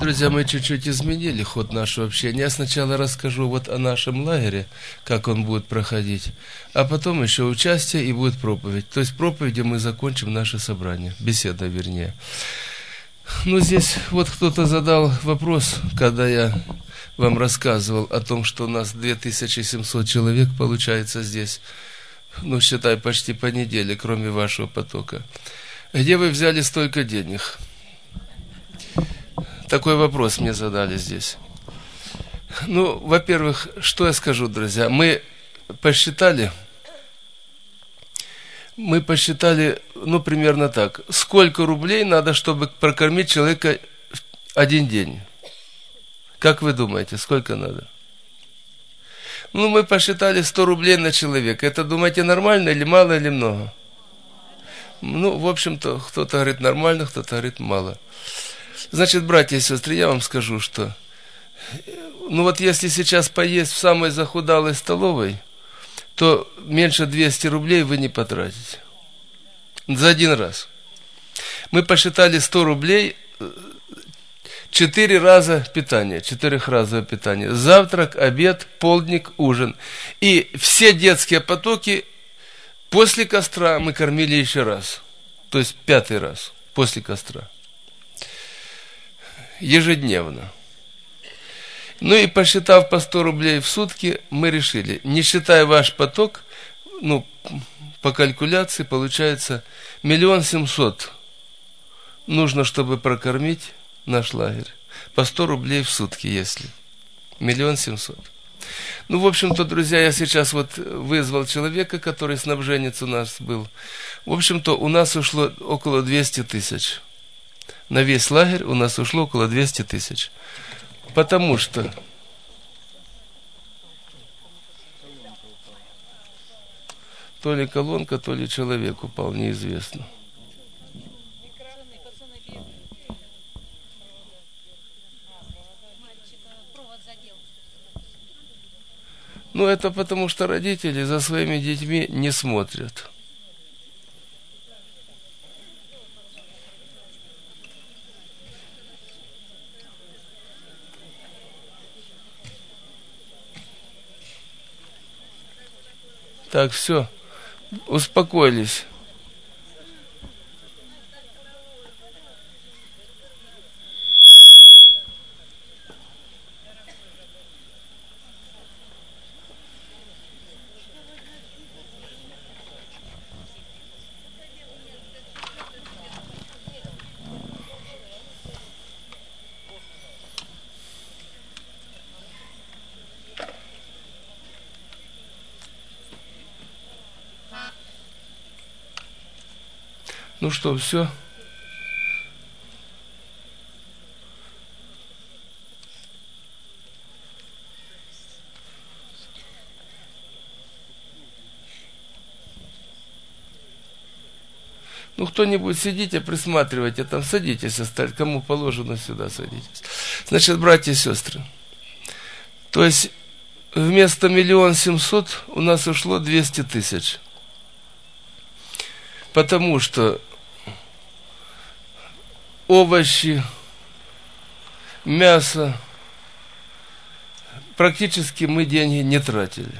Друзья, мы чуть-чуть изменили ход нашего общения. Я сначала расскажу вот о нашем лагере, как он будет проходить, а потом еще участие и будет проповедь. То есть проповедью мы закончим наше собрание, беседа вернее. Ну, здесь вот кто-то задал вопрос, когда я вам рассказывал о том, что у нас 2700 человек получается здесь, ну, считай, почти по неделе, кроме вашего потока. Где вы взяли столько денег? Такой вопрос мне задали здесь. Ну, во-первых, что я скажу, друзья? Мы посчитали, ну, примерно так. Сколько рублей надо, чтобы прокормить человека один день? Как вы думаете, сколько надо? Ну, мы посчитали 100 рублей на человека. Это, думаете, нормально или мало, или много? Ну, в общем-то, кто-то говорит нормально, кто-то говорит мало. Значит, братья и сестры, я вам скажу, что, ну вот если сейчас поесть в самой захудалой столовой, то меньше 200 рублей вы не потратите. За один раз. Мы посчитали 100 рублей 4 раза питания, 4-разовое питание. Завтрак, обед, полдник, ужин. И все детские потоки после костра мы кормили еще раз. То есть 5-й раз после костра. Ежедневно. Ну и посчитав по 100 рублей в сутки, мы решили, не считая ваш поток, ну, по калькуляции получается 1 700 000 нужно, чтобы прокормить наш лагерь. По 100 рублей в сутки, если. 1 700 000. Ну, в общем-то, друзья, я сейчас вот вызвал человека, который снабженец у нас был. В общем-то, у нас ушло около 200 000. На весь лагерь у нас ушло около 200 000. Потому что то ли колонка, то ли человек упал, неизвестно. Ну, это потому что родители за своими детьми не смотрят. Так, все, успокоились. Ну что, все? Ну, кто-нибудь сидите, присматривайте, там садитесь, кому положено сюда садитесь. Значит, братья и сестры, то есть вместо 1 700 000 у нас ушло 200 000. Потому что овощи, мясо, практически мы деньги не тратили.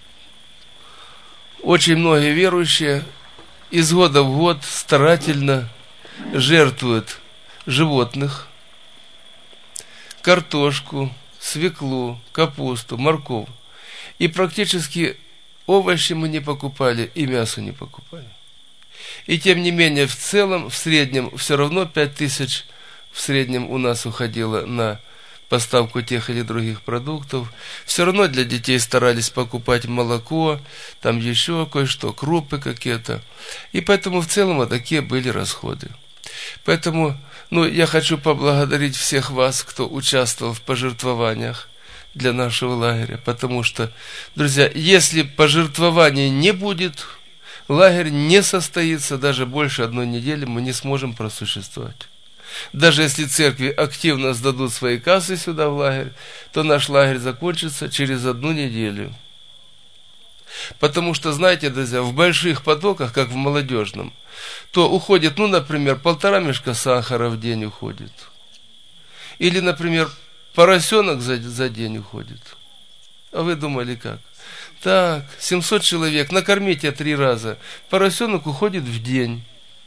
Очень многие верующие из года в год старательно жертвуют животных, картошку, свеклу, капусту, морковь. И практически овощи мы не покупали, и мясо не покупали. И тем не менее, в целом, в среднем, все равно 5000 в среднем у нас уходило на поставку тех или других продуктов. Все равно для детей старались покупать молоко, там еще кое-что, крупы какие-то. И поэтому в целом вот такие были расходы. Поэтому, ну, я хочу поблагодарить всех вас, кто участвовал в пожертвованиях для нашего лагеря. Потому что, друзья, если пожертвований не будет, лагерь не состоится, даже больше 1 недели мы не сможем просуществовать. Даже если церкви активно сдадут свои кассы сюда в лагерь, то наш лагерь закончится через 1 неделю. Потому что, знаете, друзья, в больших потоках, как в молодежном, то уходит, ну, например, 1,5 мешка сахара в день уходит. Или, например, поросенок за день уходит. А вы думали как? Так, 700 человек, накормите 3 раза. Поросенок уходит в день.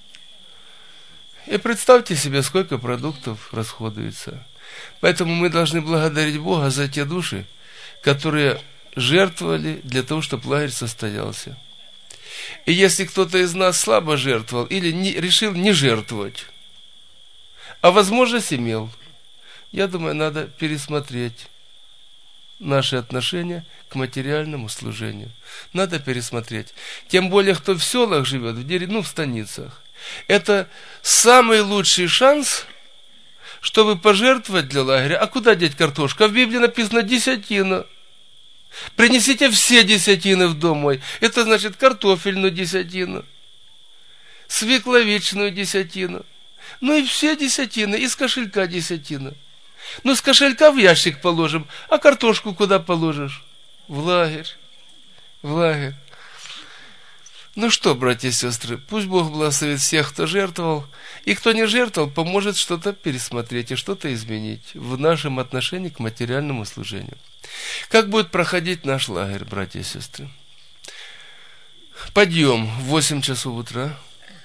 И представьте себе, сколько продуктов расходуется. Поэтому мы должны благодарить Бога за те души, которые жертвовали для того, чтобы лагерь состоялся. И если кто-то из нас слабо жертвовал или решил не жертвовать, а возможность имел, я думаю, надо пересмотреть наши отношения к материальному служению. Надо пересмотреть. Тем более, кто в селах живет, в станицах. Это самый лучший шанс, чтобы пожертвовать для лагеря. А куда деть картошку? А в Библии написано десятина. Принесите все десятины в дом мой. Это значит картофельную десятину, свекловичную десятину. И все десятины, из кошелька десятина. С кошелька в ящик положим, а картошку куда положишь? В лагерь. В лагерь. Что, братья и сестры, пусть Бог благословит всех, кто жертвовал, и кто не жертвовал, поможет что-то пересмотреть и что-то изменить в нашем отношении к материальному служению. Как будет проходить наш лагерь, братья и сестры? Подъем в 8 часов утра.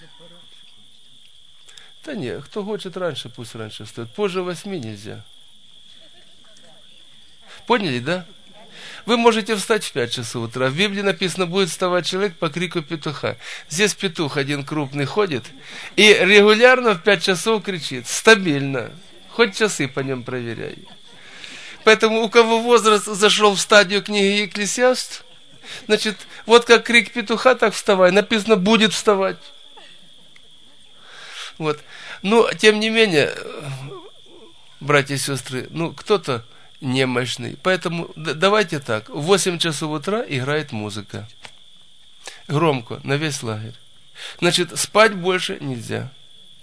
Да нет, кто хочет раньше, пусть раньше встает. Позже 8 нельзя. Поняли, да? Вы можете встать в 5 часов утра. В Библии написано, будет вставать человек по крику петуха. Здесь петух один крупный ходит и регулярно в 5 часов кричит. Стабильно. Хоть часы по нем проверяй. Поэтому у кого возраст зашел в стадию книги Екклесиаст, значит, вот как крик петуха, так вставай. Написано, будет вставать. Вот. Тем не менее, братья и сестры, кто-то немощный. Поэтому давайте так. В 8 часов утра играет музыка. Громко, на весь лагерь. Значит, спать больше нельзя.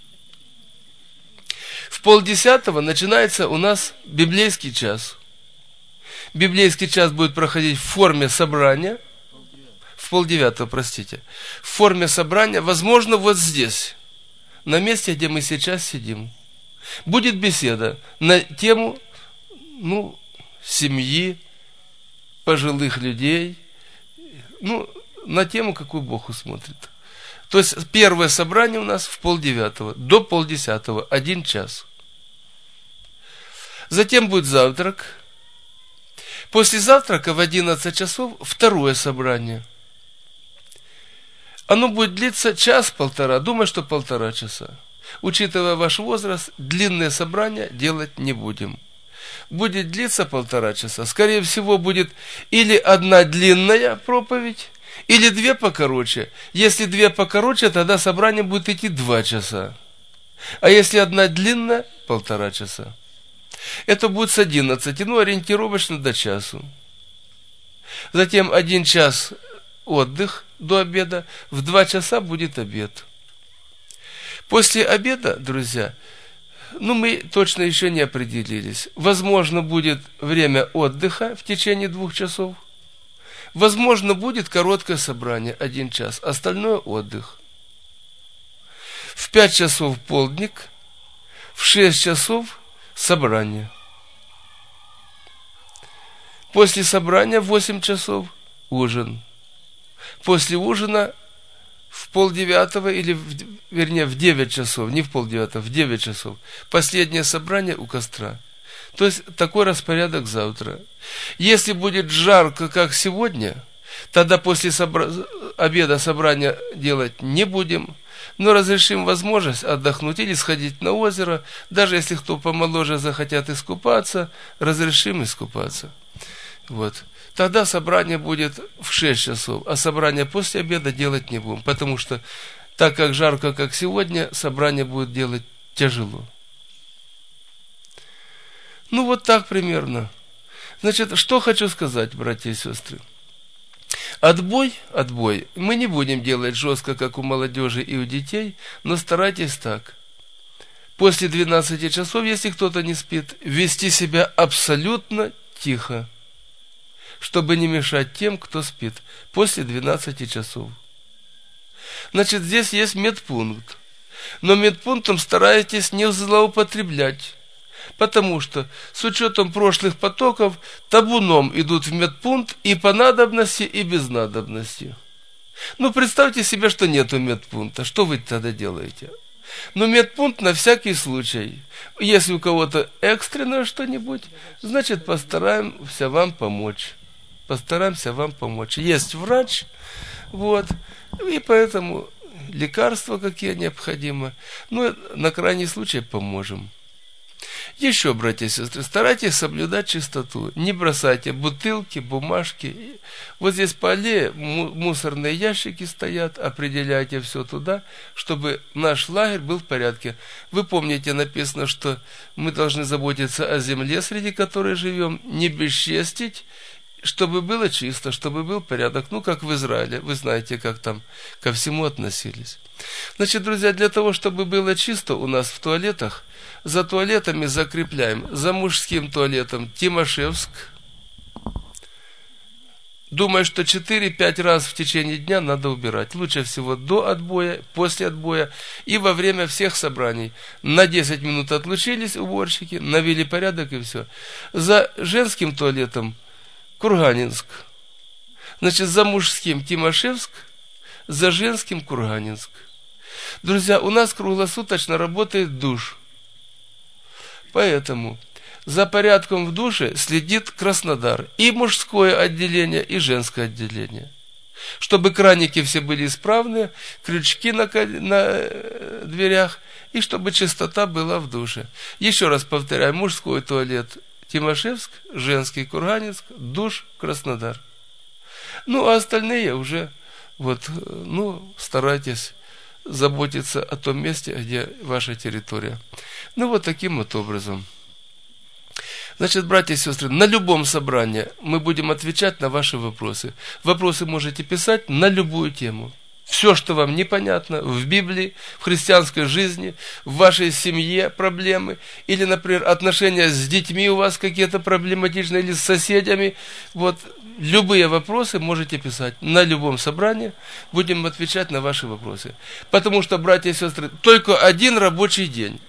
В 9:30 начинается у нас библейский час. Библейский час будет проходить в форме собрания. В 8:30, простите. В форме собрания, возможно, вот здесь. На месте, где мы сейчас сидим. Будет беседа на тему семьи, пожилых людей, на тему, какую Бог усмотрит. То есть, первое собрание у нас в 8:30, до 9:30, 1 час. Затем будет завтрак. После завтрака в 11 часов второе собрание. Оно будет длиться 1-1,5, думаю, что 1,5 часа. Учитывая ваш возраст, длинные собрания делать не будем. Будет длиться 1,5 часа. Скорее всего, будет или одна длинная проповедь, или 2 покороче. Если 2 покороче, тогда собрание будет идти 2 часа. А если одна длинная, 1,5 часа. Это будет с 11, ориентировочно до часу. Затем 1 час отдых до обеда, в 2 часа будет обед. После обеда, друзья, мы точно еще не определились. Возможно, будет время отдыха в течение 2 часов. Возможно, будет короткое собрание, 1 час. Остальное отдых. В 5 часов полдник, в 6 часов собрание. После собрания в 8 часов ужин. После ужина в 8:30 или, в 9 часов, не в 8:30, в 9 часов. Последнее собрание у костра. То есть, такой распорядок завтра. Если будет жарко, как сегодня, тогда после обеда собрания делать не будем, но разрешим возможность отдохнуть или сходить на озеро. Даже если кто помоложе захотят искупаться, разрешим искупаться. Вот. Тогда собрание будет в 6 часов, а собрание после обеда делать не будем, потому что, так как жарко, как сегодня, собрание будет делать тяжело. Вот так примерно. Значит, что хочу сказать, братья и сестры. Отбой. Мы не будем делать жестко, как у молодежи и у детей, но старайтесь так. После 12 часов, если кто-то не спит, вести себя абсолютно тихо, чтобы не мешать тем, кто спит, после 12 часов. Значит, здесь есть медпункт. Но медпунктом старайтесь не злоупотреблять. Потому что с учетом прошлых потоков табуном идут в медпункт и по надобности, и без надобности. Ну, представьте себе, что нету медпункта. Что вы тогда делаете? Но медпункт на всякий случай. Если у кого-то экстренное что-нибудь, значит, постараемся вам помочь. Постараемся вам помочь. Есть врач, вот, и поэтому лекарства какие необходимы. Ну, на крайний случай поможем. Еще, братья и сестры, старайтесь соблюдать чистоту. Не бросайте бутылки, бумажки. Вот здесь по аллее мусорные ящики стоят. Определяйте все туда, чтобы наш лагерь был в порядке. Вы помните, написано, что мы должны заботиться о земле, среди которой живем, не бесчестить, чтобы было чисто, чтобы был порядок. Ну, как в Израиле. Вы знаете, как там ко всему относились. Значит, друзья, для того, чтобы было чисто у нас в туалетах, за туалетами закрепляем. За мужским туалетом Тимошевск. Думаю, что 4-5 раз в течение дня надо убирать. Лучше всего до отбоя, после отбоя и во время всех собраний. На 10 минут отлучились уборщики, навели порядок и все. За женским туалетом Курганинск. Значит, за мужским Тимошевск, за женским Курганинск. Друзья, у нас круглосуточно работает душ. Поэтому за порядком в душе следит Краснодар. И мужское отделение, и женское отделение. Чтобы краники все были исправны, крючки на дверях, и чтобы чистота была в душе. Еще раз повторяю, мужской туалет Тимошевск, женский Курганинск, душ Краснодар. Ну, а остальные уже, старайтесь заботиться о том месте, где ваша территория. Ну, вот таким вот образом. Значит, братья и сестры, на любом собрании мы будем отвечать на ваши вопросы. Вопросы можете писать на любую тему. Все, что вам непонятно в Библии, в христианской жизни, в вашей семье проблемы, или, например, отношения с детьми у вас какие-то проблематичные, или с соседями, любые вопросы можете писать. На любом собрании будем отвечать на ваши вопросы. Потому что, братья и сестры, только один рабочий день.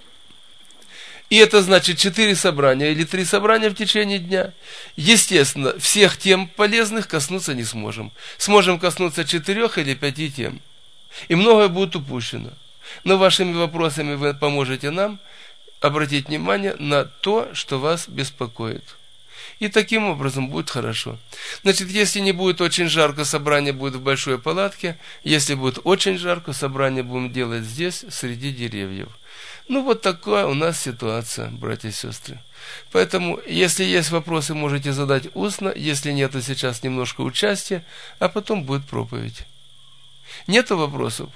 И это значит 4 собрания или 3 собрания в течение дня. Естественно, всех тем полезных коснуться не сможем. Сможем коснуться 4 или 5 тем. И многое будет упущено. Но вашими вопросами вы поможете нам обратить внимание на то, что вас беспокоит. И таким образом будет хорошо. Значит, если не будет очень жарко, собрание будет в большой палатке. Если будет очень жарко, собрание будем делать здесь, среди деревьев. Ну, вот такая у нас ситуация, братья и сестры. Поэтому, если есть вопросы, можете задать устно. Если нет, то сейчас немножко участия, а потом будет проповедь. Нету вопросов?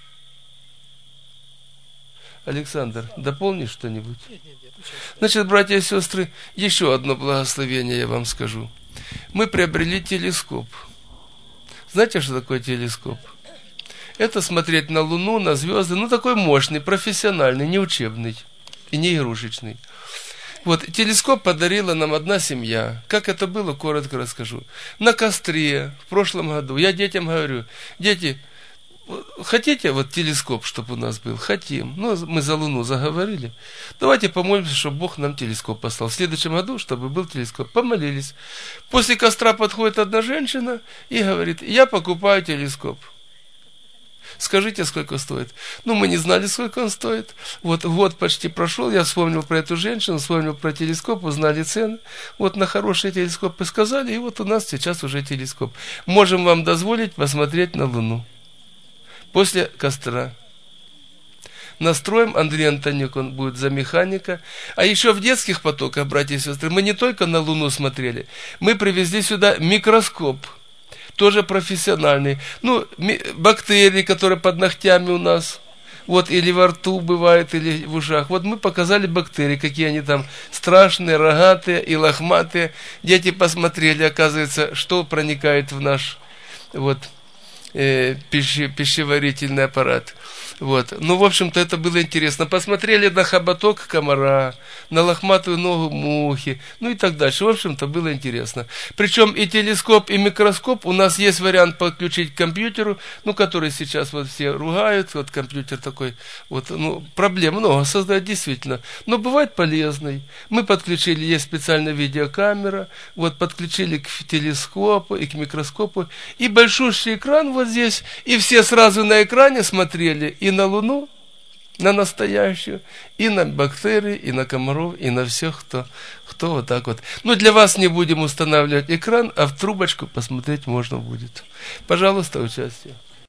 Александр, дополнишь что-нибудь? Нет. Значит, братья и сестры, еще одно благословение я вам скажу. Мы приобрели телескоп. Знаете, что такое телескоп? Это смотреть на Луну, на звезды, такой мощный, профессиональный, не учебный и не игрушечный. Телескоп подарила нам одна семья. Как это было, коротко расскажу. На костре в прошлом году я детям говорю: дети, хотите телескоп, чтобы у нас был? Хотим. Мы за Луну заговорили. Давайте помолимся, чтобы Бог нам телескоп послал. В следующем году, чтобы был телескоп. Помолились. После костра подходит одна женщина и говорит: я покупаю телескоп. Скажите, сколько стоит? Мы не знали, сколько он стоит. Год почти прошел, я вспомнил про эту женщину, вспомнил про телескоп, узнали цены. На хорошие телескопы сказали, и у нас сейчас уже телескоп. Можем вам дозволить посмотреть на Луну. После костра. Настроим, Андрей Антонюк, он будет за механика. А еще в детских потоках, братья и сестры, мы не только на Луну смотрели, мы привезли сюда микроскоп. Тоже профессиональный. Бактерии, которые под ногтями у нас, или во рту бывают, или в ушах. Мы показали бактерии, какие они там страшные, рогатые и лохматые. Дети посмотрели, оказывается, что проникает в наш пищеварительный аппарат. Вот. Ну, в общем-то, это было интересно. Посмотрели на хоботок комара, на лохматую ногу мухи, ну и так дальше. В общем-то, было интересно. Причем и телескоп, и микроскоп. У нас есть вариант подключить к компьютеру, ну, который сейчас вот все ругают. Вот компьютер такой, вот, ну, проблем много создать, действительно. Но бывает полезный. Мы подключили, есть специальная видеокамера, вот, подключили к телескопу и к микроскопу. И большущий экран вот здесь, и все сразу на экране смотрели и на Луну, на настоящую, и на бактерии, и на комаров, и на всех, кто вот так вот. Ну, для вас не будем устанавливать экран, а в трубочку посмотреть можно будет. Пожалуйста, участие.